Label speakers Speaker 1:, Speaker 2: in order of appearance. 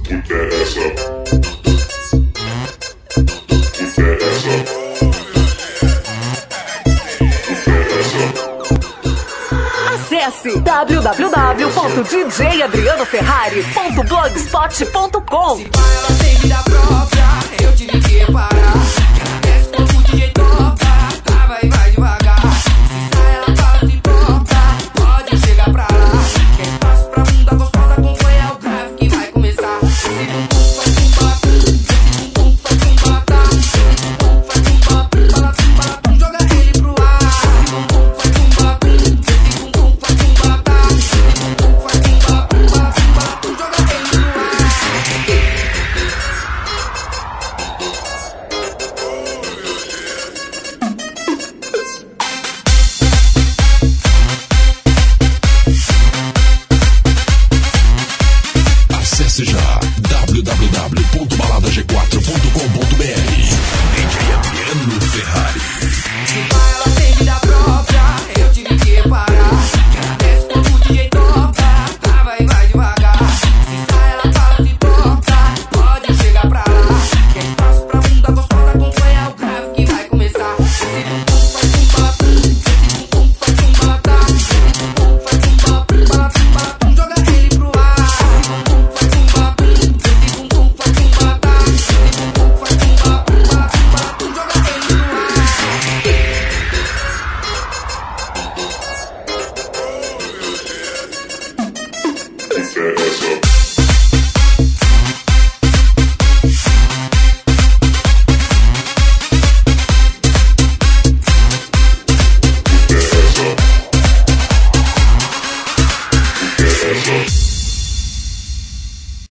Speaker 1: Acesse www.djadrianoferrari.blogspot.com.
Speaker 2: Se pá, ela tem vida própria, eu tive que reparar. Desce o corpo, DJ toca, trava e vai devagar. Se sai, ela fala, se toca, pode chegar pra lá. Quer espaço pra bunda gostosa, acompanha o drive que vai começar. Esse bumbum faz tumba, esse bumbum faz tumba, tá? Esse bumbum faz tumba, bala, tumba, joga ele pro ar. Esse bumbum faz tumba, esse bumbum faz tumba, tá? Esse bumbum faz tumba, bala, tumba, joga ele pro ar.
Speaker 3: Acesse já www.baladag4.com.br. DJ Adriano Ferrari.
Speaker 2: Se pá, ela tem vida